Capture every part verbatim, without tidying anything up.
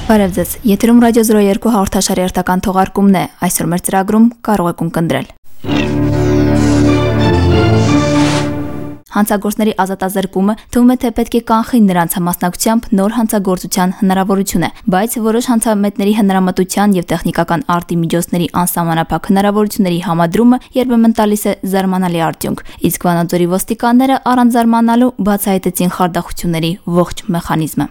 Բարև ձեզ, եթերում ռադիո զրո երկու հաղորդաշարի հերթական թողարկումն է, այսօր մեր ծրագրում կարող եք ունկնդրել։ Հանցագործների ազատազրկումը թվում է թե պետք է կանխի նրանց համասնակությամբ նոր հանցագործության հնարավորությունը, բայց որոշ հանցամետների հնարամտության եւ տեխնիկական արտի միջոցների անսահմանափակ հնարավորությունների համադրումը երբեմն տալիս է զարմանալի արդյունք, իսկ Վանաձորի ոստիկանները առանց զարմանալու բացահայտեցին խարդախությունների ողջ մեխանիզմը։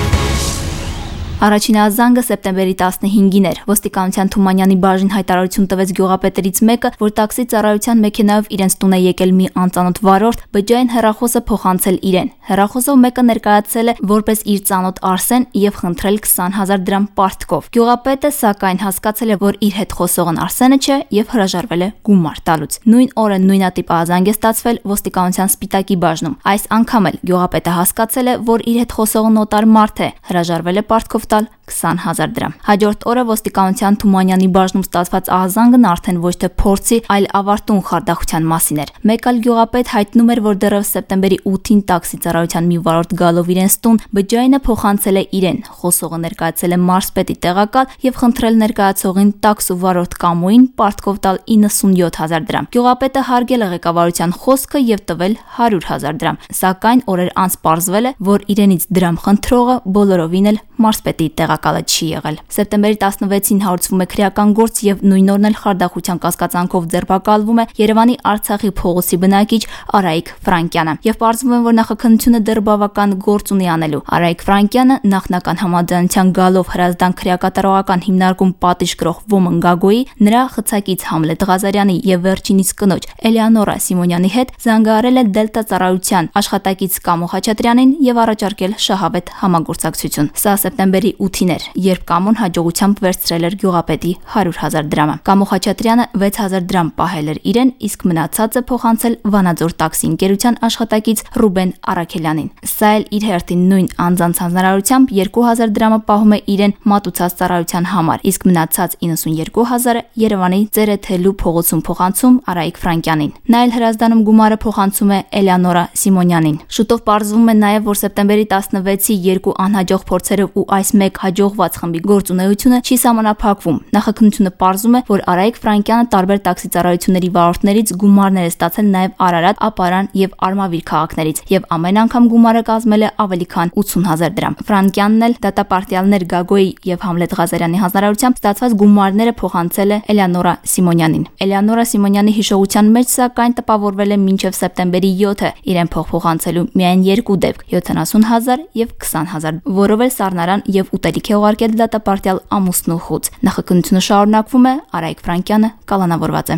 Առաջին ազանգը սեպտեմբերի տասնհինգին էր։ Ոստիկանության Թումանյանի բաժին հայտարարություն տվեց գյուղապետերից մեկը, որ տաքսի ծառայության մեքենայով իրենց տուն է եկել մի անծանոթ վարորդ, բջջային հեռախոսը փոխանցել իրեն։ Հեռախոսով մեկը ներկայացել է որպես իր ծանոթ Արսեն եւ խնդրել քսան հազար դրամ պարտքով։ Գյուղապետը սակայն հասկացել է, որ իր հետ խոսողն Արսենը չէ եւ հրաժարվել է գումար տալուց։ Նույն օրը նույնատիպ ազանգ է ստացվել ոստիկանության Սպիտակի բաժնում։ Այս անգամ էլ գյուղապետը հասկացել է, որ իր հետ խոսողը նոտար մարդ է, հրաժարվել է պարտքով տալ քսան հազար դրամ։ Հաջորդ օրը ոստիկանության Թումանյանի բաժնում ստացված ահազանգն արդեն ոչ թե փորձի, այլ ավարտուն խարդախության մասին էր։ Մեկ այլ գյուղապետ հայտնում էր, որ դեռևս սեպտեմբերի ութին տաքսի ծառայության մի վարորդ գալով իրենց տուն բջջայինը փոխանցել է իրեն։ Խոսողը ներկայացել է մարզպետի տեղակալ եւ խնդրել ներկայացողին տաքսու վարորդ Կամոին պարտքով տալ իննսունյոթ հազար դրամ։ Գյուղապետը հարգել է ղեկավարության խոսքը եւ տվել հարյուր հազար դրամ։ Սակայն օրեր անց պարզվել է, որ իրենից դրամ խնդրողը բոլորովին էլ մարզպետի տեղակալը չի եղել։ Սեպտեմբերի տասնվեցին հարուցվում է քրեական գործ եւ նույն օրն էլ խարդախության կասկածանքով ձերբակալվում է Երևանի Արցախի փողոցի բնակիչ Արայիկ Ֆրանկյանը։ Եվ պարզվում է, որ նախաքննությունը դեռ բավական գործ ունի անելու։ Արայիկ Ֆրանկյանը նախնական համաձայնության գալով հրազդան քրեակատարողական հիմնարկում պատիժ կրող Ոմն Գագոյի, նրա խցակից Համլետ Ղազարյանի եւ վերջինիս կնոջ Էլեանորա Սիմոնյանի հետ զանգահարել է Դելտա ծառայության աշխատակից Կամո Խաչատրյանին եւ առաջարկել շահավետ համագործակցություն։ Սա սեպտեմբերի ութին էր, երբ Կամոն հաջողությամբ վերցրել էր գյուղապետի հարյուր հազար դրամը։ Կամո Խաչատրյանը վեց հազար դրամ պահել էր իրեն, իսկ մնացածը փոխանցել Վանաձոր տաքսի ընկերության աշխատակից Ռուբեն Արաքելյանին։ Սա էլ իր հերթին նույն անձանց հանրարությամբ երկու հազար դրամը պահում է իրեն մատուցած ծառայության համար, իսկ մնացած իննսունյոթ հազարը Երևանի Ծերեթելու փողոցում փոխանցում Արայիկ Ֆրանկյանին։ Նա էլ հրազդանում գումարը փոխանցում է Էլեանորա Սիմոնյանին։ Շուտով պարզվում է նաև, որ սեպտեմբերի տասնվեցի երկու անհաջող փորձերով ու այս մեկ հաջողված խմբի գործունեությունը չի սահմանափակվում։ Նախաքննությունը պարզում է, որ Արայիկ Ֆրանկյանը տարբեր տաքսի ծառայությունների վարորդներից գումարներ է ստացել նաև Արարատ, Ապարան եւ Արմավիր քաղաքներից եւ ամեն անգամ գումարը կազմել է ավելի քան ութսուն հազար դրամ։ Ֆրանկյանն էլ դատապարտյալներ Գագոյի եւ Համլետ Ղազարյանի հանձնարարությամբ ստացված գումարները փոխանցել է Էլեանորա Սիմոնյանին։ Էլեանորա Սիմոնյանի հիշողության մեջ սակայն տպավորվել է մինչև սեպտեմբերի յոթը իրեն փող փոխանցելու միայն երկու դեպք՝ յոթանասուն հազար եւ քսան հազար, որով էլ սառնարան եւ ուտելիք է ուղարկել դատապարտյալ ամուսնու խուց։ Նախաքննությունը շարունակվում է, Արայիկ Ֆրանկյանը կալանավորված է։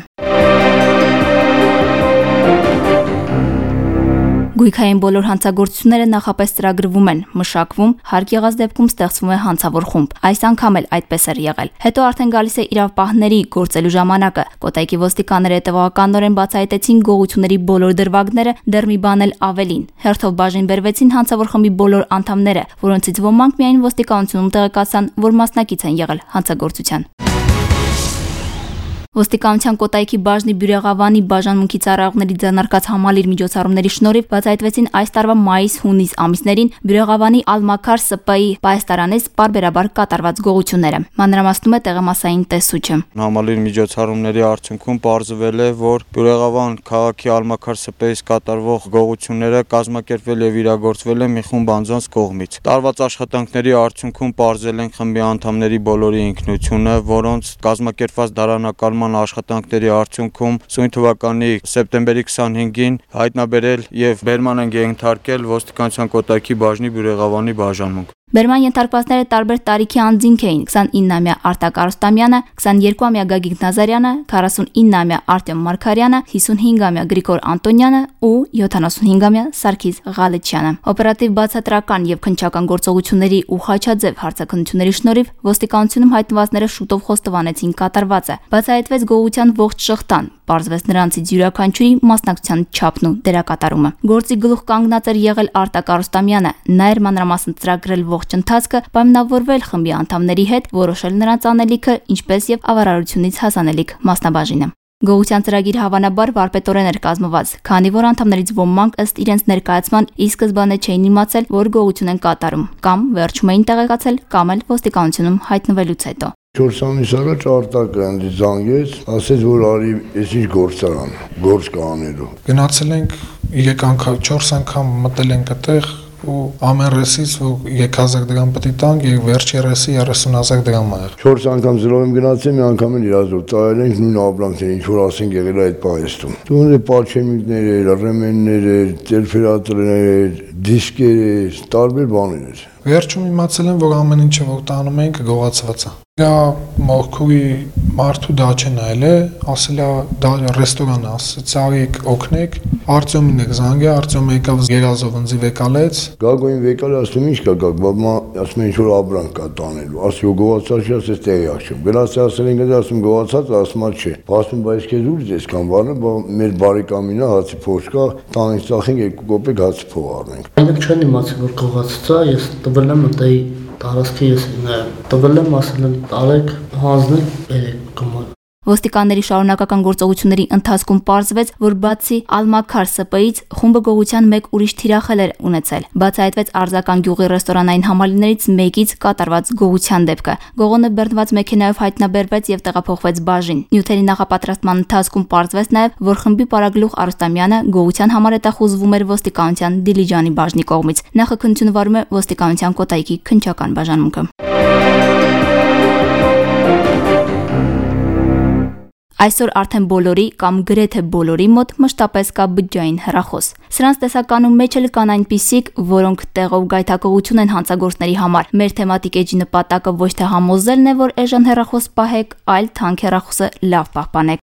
Գույքային բոլոր հանցագործությունները նախապես ծրագրվում են, մշակվում, հարկ եղած դեպքում ստեղծվում է հանցավոր խումբ։ Այս անգամ էլ այդպես էր եղել։ Հետո արդեն գալիս է իրավապահների գործելու ժամանակը։ Կոտայքի ոստիկանները հետևողականորեն բացահայտեցին գողությունների բոլոր դրվագները, դեռ մի բան էլ ավելին։ Հերթով բաժին բերվեցին հանցավոր խմբի բոլոր անդամները, որոնցից ոմանք միայն ոստիկանությունում տեղեկացան, որ մասնակից են եղել հանցագործության։ Ոստիկանության Կոտայքի բաժնի Բյուրեղավանի բաժանմունքի ծառայողների ձեռնարկած համալիր միջոցառումների շնորհիվ բացահայտվեցին այս տարվա մայիս-հունիս ամիսներին Բյուրեղավանի Ալմաքար Սը Պ Ի պայստարանից պարբերաբար կատարված գողությունները։ Մանրամասնում է տեղամասային տեսուչը։ Համալիր միջոցառումների արդյունքում պարզվել է, որ Բյուրեղավան քաղաքի Ալմաքար Սը Պ Իից կատարվող գողությունները կազմակերպվել եւ իրագործվել են մի խումբ անձանց կողմից։ Տարված աշխատանքների արդյունքում պարզել են խմբի անդամների բոլորի ինքնությունը, որոնց կազմակերպված դարանակալման աշխատանքների արդյունքում սույն թվականի սեպտեմբերի քսանհինգին հայտնաբերել եւ բերման են ենթարկել ոստիկանության Կոտայքի բաժնի Բյուրեղավանի բաժանմունք։ Բերման ենթարկվածները տարբեր տարիքի անձինք էին՝ քսանինամյա Արտակ Արուստամյանը, քսաներկուամյա Գագիկ Նազարյանը, քառասունինամյա Արտյոմ Մարգարյանը, հիսունհինգամյա Գրիգոր Անտոնյանը ու յոթանասունհինգամյա Սարգիս Ղալեչյանը։ Օպերատիվ բացատրական եւ քննչական գործողությունների ու խաչաձև հարցաքննությունների շնորհիվ ոստիկանությունում հայտնվածները շուտով խոստովանեցին կատարվածը։ Բացահայտվեց գողության ողջ շղթան, պարզվեց նրանցից յուրաքանչյուրի մասնակցության չափն ու դերակատարումը։ Գործի գլուխ կանգնած էր եղել Արտակ Արուստամյանը, նա էր մանրամասն ծրագրել ողջ ընթացքը, պայմանավորվել խմբի անդամների հետ, որոշել նրանց անելիքը, ինչպես եւ ավարարությունից հասանելիք մասնաբաժինը։ Գողության ծրագիր հավանաբար վարպետորեն էր կազմված, քանի որ անդամներից ոմանք ըստ իրենց ներկայացման ի սկզբանե չէին իմացել, որ գողություն են կատարում, կամ վերջում էին տեղեկացել, կամ էլ ոստիկանությունում հայտնվելուց հետո։ Չորս ամիս առաջ արտակը ինձ զանգեց, ասեց, որ արի ես ինչ գործարան, գործ կա անելու։ Գնացել ենք երեք անգամ, չորս անգամ մտել ենք այդտեղ ու ամեն ռեսից երեք հազար դրամ պետք է տանք եւ վերջի ռեսի երեսուն հազար դրամ ա եղել։ չորս անգամ զրով եմ գնացել, մի անգամ էլ իրազոր տայել ենք նույն ապրանքները, ինչ որ ասենք եղել է այդ պահեստում։ Դու պաչեմիկներ էր, ռեմեններ էր, տելֆերատորներ էր, դիսկեր էր, տարբեր բաներ էր։ Վերջում իմացել եմ, որ ամեն ինչը որ տանում ենք գողացված է։ Դա մորքուի մարդու դա չեն այլ է, ասել է դա ռեստորան է, ասեց արեք օգնեք, Արտյոմին եք զանգե, Արտյոմը եկավ գերազով ընձի վեկալեց։ Գագոին վեկալը ասում ինչ կա գագ, բաբա ասում ինչ որ ապրանք կա տանելու, ասի ու գողացած չի, ասես տեղի աղջում։ Գնացի ասել են գտա ասում գողացած, ասում չէ։ Ասում բայց քեզ ուր ես կամ բանը, մեր բարեկամինը հացի փոշ կա, տանից ծախենք երկու կոպեկ հացի փող առնենք։ Այնտեղ չեն իմացել որ գողացած է, ես տվել եմ այ տարածքի ես տվել եմ ասել եմ տարեք հանձնել բերեք կոմոդ։ Ոստիկանների շարունակական գործողությունների ընթացքում պարզվեց, որ բացի Ալմաքար ՍՊ-ից խումբը գողության մեկ ուրիշ թիրախել էր ունեցել։ Բացահայտվեց Արձական գյուղի ռեստորանային համալիրներից մեկից կատարված գողության դեպքը։ Գողոնը բեռնված մեքենայով հայտնաբերվեց եւ տեղափոխվեց բաժին։ Նյութերի նախապատրաստման ընթացքում պարզվեց նաեւ, որ խմբի պարագլուխ Արուստամյանը գողության համար հետախուզվում էր ոստիկանության Դիլիջանի բաժնի կողմից։ Նախաքննությունը վարում է ոստիկանության Կոտայքի քննչական բաժանմունքը։ Այսօր արդեն բոլորի կամ գրեթե բոլորի մոտ մշտապես կա բջջային հեռախոս։ Սրանց տեսականում մեջ էլ կան այնպիսիք, որոնք տեղով գայթակղություն են հանցագործների համար։ Մեր թեմատիկ էջի նպատակը ոչ թե համոզելն է, որ էժան հեռախոս պահեք, այլ թանկ հեռախոսը լավ պահպանեք։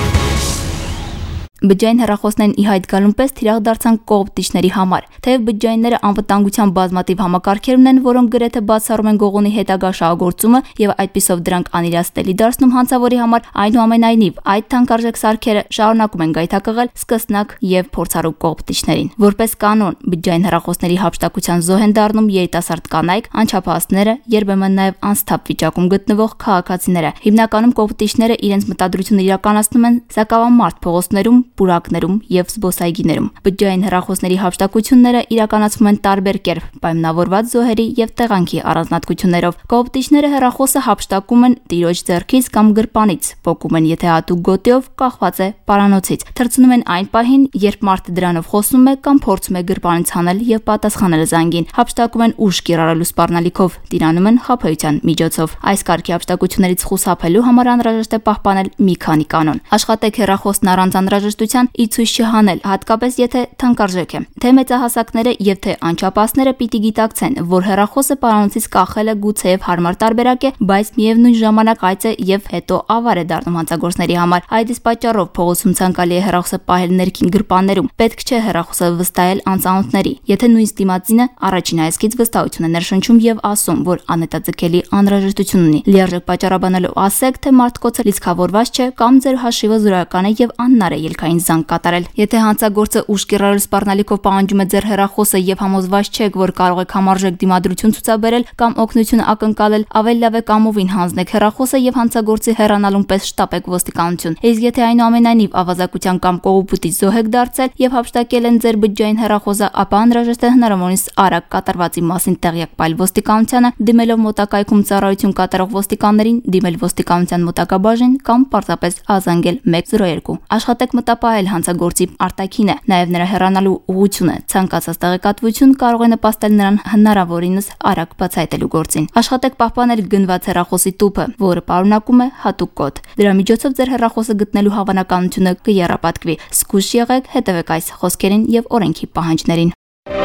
Բջջային հեռախոսներն ի հայտ գալուն պես թիրախ դարձան կողոպտիչների համար։ Թեև բջջայինները անվտանգության բազմաթիվ համակարգեր ունեն, որոնք գրեթե բացառում են գողոնի հետագա շահագործումը եւ այդպիսով դրանք անիրասպելի դարձնում հանցավորի համար, այնուամենայնիվ այդ թանկարժեք սարքերը շարունակում են գայթակղել սկսնակ եւ փորձառու կողոպտիչներին։ Որպես կանոն, բջջային հեռախոսների հափշտակության զոհ են դառնում երիտասարդ կանայք, անչափահասները, երբեմն նաեւ անսթափ վիճակում գտնվող քաղաքացիները։ Հիմնականում կողոպտիչները իրենց մտադրությունը իրականացնում են սակավամարտ փողոցներում, պուրակներում եւ զբոսայգիներում։ Բջջային հեռախոսների հափշտակությունները իրականացվում են տարբեր կերպ, պայմանավորված զոհերի եւ տեղանքի առանձնատկություններով։ Կողոպտիչները հեռախոսը հափշտակում են տիրոջ ձեռքից կամ գրպանից, փոկում են, եթե հատուկ գոտիով կախված է պարանոցից, թռցնում են այն պահին, երբ մարդը դրանով խոսում է կամ փորձում է գրպանից հանել եւ պատասխանել զանգին, հափշտակում են ուժ կիրառելու սպառնալիքով, տիրանում են խաբեության միջոցով։ Այս կարգի հափշտակություններից խուսափելու համար անհրաժեշտ է պահպանել մի քանի կանոն։ Աշխատեք հեռախոսն առանց անհրաժեշտության ի ցույց չհանել, հատկապես եթե թանկարժեք է։ Թե մեծահասակները եւ թե անչափահասները պիտի գիտակցեն, որ հեռախոսը պարանոցից կախելը գուցեև հարմար տարբերակ է, բայց միևնույն ժամանակ այց է եւ հետո ավար է դառնում հանցագործների համար։ Այդ իսկ պատճառով փողոցում ցանկալի է հեռախոսը պահել ներքին գրպաններում։ Պետք չէ հեռախոսը վստահել անծանոթների։ Եթե նույնիսկ դիմացինը առաջին հայացքից վստահություն է ներշնչում եւ ասում, որ անհետաձգելի անհրաժեշտություն ունի, լիարժեք պատճառաբանելով ասեք, թե մարդկոցը լիցքավորված չէ կամ ձեր հաշիվը զորական է եւ անհնար է ելքային զանգ կատարել։ Եթե հանցագործը ուժ կիրառել սպառնալիքով պահանջում է ձեր հեռախոսը եւ համոզված չեք, որ կարող եք համարժեք դիմադրություն ցուցաբերել կամ օգնություն ակնկալել, ավելի լավ է կամովին հանձնեք հեռախոսը եւ հանցագործի հեռանալուն պես շտապեք ոստիկանություն։ Իսկ եթե այնուամենայնիվ ավազակության կամ կողոպուտից զոհ եք դարձել եւ հափշտակել են ձեր բջջային հեռախոսը, ապա անհրաժեշտ է հնարավորինս արագ կատարվածի մասին տեղյակ պահել ոստիկանությանը, դիմելով մոտակայքում ծառայություն կատարող ոստիկաններին, դիմել ոստիկանության մոտակա բաժին կամ պարզապես ազանգել մեկ զրո երկու։ Աշխատեք մտապահել հանցագործի արտաքինը, նաև նրա հեռանալու ուղղությունը։ Ցանկացած տեղեկատվություն կարող է նպաստել նրան հնարավորինս արագ բացահայտելու գործին։ Աշխատեք պահպանել գնված հեռախոսի տուփը, որը պարունակում է հատուկ կոդ։ Դրա միջոցով ձեր հեռախոսը գտնելու հավանականությունը կեռապատկվի։ Զգույշ եղեք, հետևեք այս խոսքերին եւ օրենքի պահանջներին։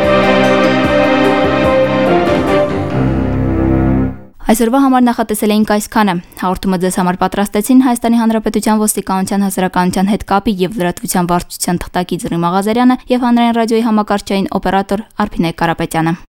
Այսօրվա համար նախատեսել էինք այսքանը։ Հաղորդումը ձեզ համար պատրաստեցին Հայաստանի Հանրապետության ոստիկանության հասարակայնության հետ կապի եւ լրատվության վարչության թղթակից Ռիմ Աղազարյանը եւ հանրային ռադիոյի համակարգչային օպերատոր Արփինե Կարապետյանը։